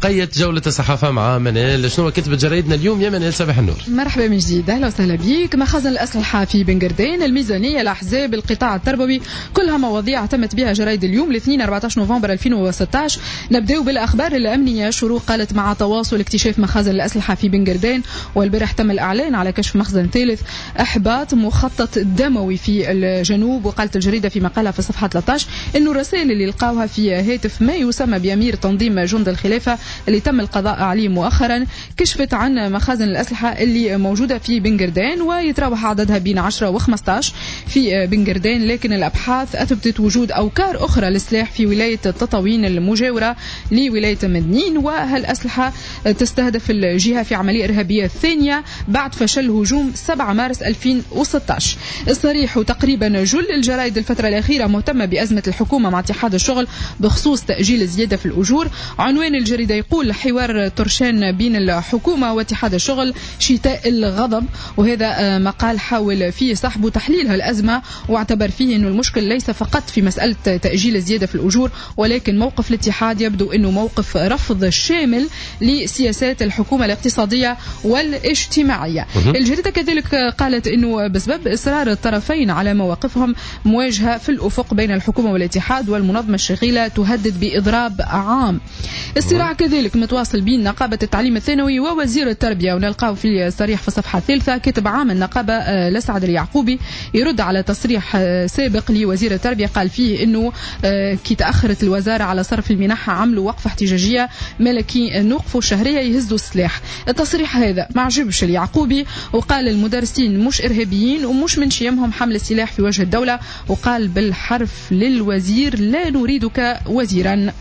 بقية جولة الصحافة مع منال. شنو كتبت جرائدنا اليوم يا منال؟ صباح النور. مرحبا من جديد، أهلا وسهلا بيك. مخازن الأسلحة في بنغردين، الميزانية، الأحزاب، القطاع التربوي، كلها مواضيع اهتمت بها جرائد اليوم الاثنين 14 نوفمبر 2016. نبدأ بالأخبار الأمنية. شروق قالت مع تواصل اكتشاف مخازن الأسلحة في بنغردين، والبارح تم الإعلان على كشف مخزن ثالث. إحباط مخطط دموي في الجنوب. وقالت الجريدة في مقالها في صفحة 13 إنه الرسائل اللي لقاوها في هاتف ما يسمى بأمير تنظيم جند الخلافة اللي تم القضاء عليه مؤخرا كشفت عن مخازن الأسلحة اللي موجودة في بنغردين، ويتراوح عددها بين 10 و15 في بنغردين. لكن الأبحاث أثبتت وجود أوكار أخرى للسلاح في ولاية تطاوين المجاورة لولاية مدنين، وهالأسلحة تستهدف الجهة في عملية إرهابية ثانية بعد فشل هجوم 7 مارس 2016. الصريح وتقريبا جل الجرائد الفترة الأخيرة مهتمة بأزمة الحكومة مع اتحاد الشغل بخصوص تأجيل الزيادة في الأجور. عنوان الجريدة يقول حوار ترشان بين الحكومة واتحاد الشغل شتاء الغضب، وهذا مقال حاول فيه صاحبه تحليل هالأزمة، واعتبر فيه أنه المشكل ليس فقط في مسألة تأجيل الزيادة في الأجور، ولكن موقف الاتحاد يبدو أنه موقف رفض شامل لسياسات الحكومة الاقتصادية والاجتماعية. الجريدة كذلك قالت أنه بسبب إصرار الطرفين على مواقفهم مواجهة في الأفق بين الحكومة والاتحاد والمنظمة الشغيلة تهدد بإضراب عام. الصراع كذلك متواصل بين نقابة التعليم الثانوي ووزير التربية، ونلقاه في الصريح في الصفحة الثالثة. كتب عام النقابة لسعد اليعقوبي يرد على تصريح سابق لوزير التربية قال فيه أنه كي تأخرت الوزارة على صرف المنحة عملوا وقفة احتجاجية ملكي نوقفوا شهرية يهزوا السلاح. التصريح هذا ما عجبش اليعقوبي، وقال المدرسين مش إرهابيين ومش من شيمهم حمل السلاح في وجه الدولة، وقال بالحرف للوزير لا نريدك وزيرا.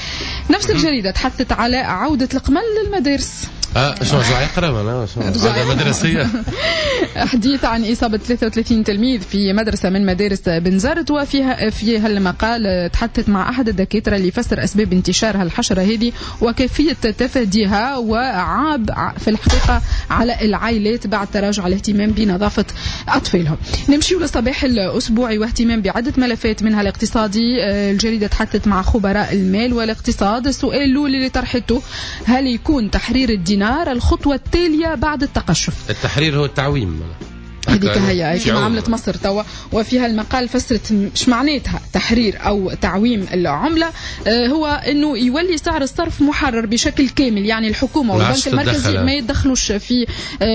نفس الجريدة تحدثت على عودة القمل للمدارس. شو رجع يقرأ أنا مدرسية. حديث عن إصابة 33 تلميذ في مدرسة من مدارس بنزرت، وفيها في هالمقال تحدثت مع أحد الدكاترة اللي يفسر أسباب انتشار هالحشرة هذه وكيفية تفاديها، وعاب في الحقيقة على العائلات بعد تراجع الاهتمام بنظافة أطفالهم. نمشي للصباح الأسبوعي واهتمام بعدة ملفات منها الاقتصادي. الجريدة تحدثت مع خبراء المال والاقتصاد. السؤال الأولي اللي طرحته هل يكون تحرير الدينار الخطوة التالية بعد التقشف؟ التحرير هو التعويم هذيك هي كما عملت مصر توا. وفيها المقال فسرت مش معناتها تحرير أو تعويم العملة، هو أنه يولي سعر الصرف محرر بشكل كامل، يعني الحكومة والبنك المركزي ما يتدخلوش في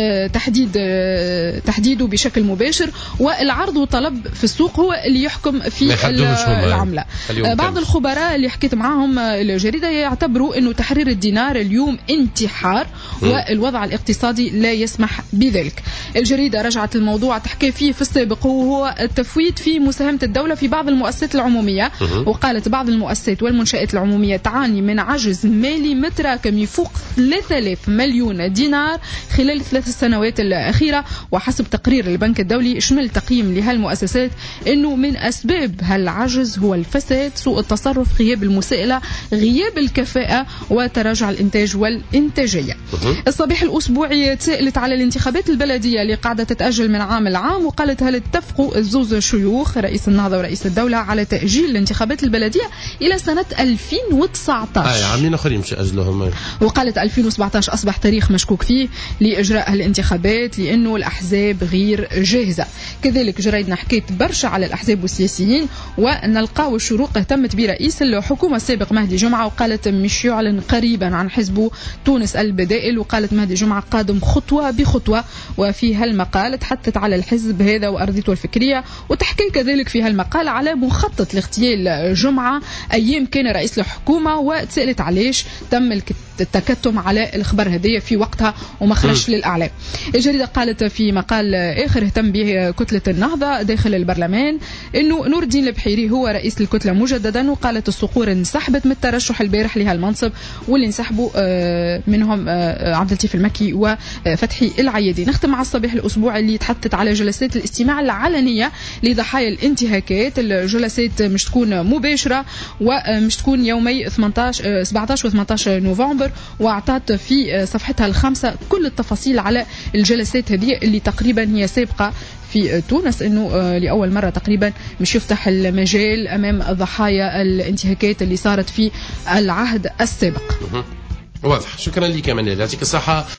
تحديده بشكل مباشر، والعرض والطلب في السوق هو اللي يحكم في العملة. بعض الخبراء اللي حكيت معهم الجريدة يعتبروا أنه تحرير الدينار اليوم انتحار والوضع الاقتصادي لا يسمح بذلك. الجريدة رجعت الموضوع تحكي فيه في السابق وهو التفويت في مساهمة الدولة في بعض المؤسسات العمومية، وقالت بعض المؤسسات والمنشآت العمومية تعاني من عجز مالي متراكم يفوق 3000 مليون دينار خلال 3 سنوات الأخيرة. وحسب تقرير البنك الدولي شمل تقييم لهالمؤسسات أنه من أسباب هالعجز هو الفساد، سوء التصرف، غياب المساءلة، غياب الكفاءة، وتراجع الإنتاج والإنتاجية. الصباح الأسبوعي تسألت على الانتخابات البلدية اللي قاعدة تتأجل من عام العام، وقالت هل اتفقوا الزوز شيوخ رئيس النهضة ورئيس الدولة على تأجيل الانتخابات البلدية إلى سنة 2019. عامين آخرين مش أجلهم. وقالت 2017 أصبح تاريخ مشكوك فيه لإجراء الانتخابات لأنه الأحزاب غير جاهزة. كذلك جريدنا حكيت برشا على الأحزاب والسياسيين، ونلقاو الشروق اهتمت برئيس الحكومة السابق مهدي جمعة، وقالت مش يعلن قريبا عن حزبه تونس البدائل، وقالت مهدي جمعة قادم خطوة بخطوة. وفي هالمقال تحدثت على الحزب هذا وأرضيته الفكرية، وتحكي كذلك في هالمقال على مخطط لاغتيال جمعة أيام كان رئيس الحكومة، وتسألت علاش تم التكتم على الخبر هذه في وقتها وما خرجش للأعلام. الجريدة قالت في مقال آخر اهتم به كتلة النهضة داخل البرلمان أنه نور الدين البحيري هو رئيس الكتلة مجددا، وقالت الصقور انسحبت من الترشح البارح لهالمنصب، واللي انسحبوا منهم عبد اللطيف المكي وفتحي العيادي. نختم مع الصباح الأسبوع اللي تحدثت على جلسات الاستماع العلنية لضحايا الانتهاكات. الجلسات مش تكون مباشرة ومش تكون يومي 17 و 18 نوفمبر، واعطت في صفحتها الخامسة كل التفاصيل على الجلسات هذه اللي تقريبا هي سابقة في تونس، انه لاول مره تقريبا مش يفتح المجال امام ضحايا الانتهاكات اللي صارت في العهد السابق. واضح. شكرا لك يا منال، يعطيك الصحة.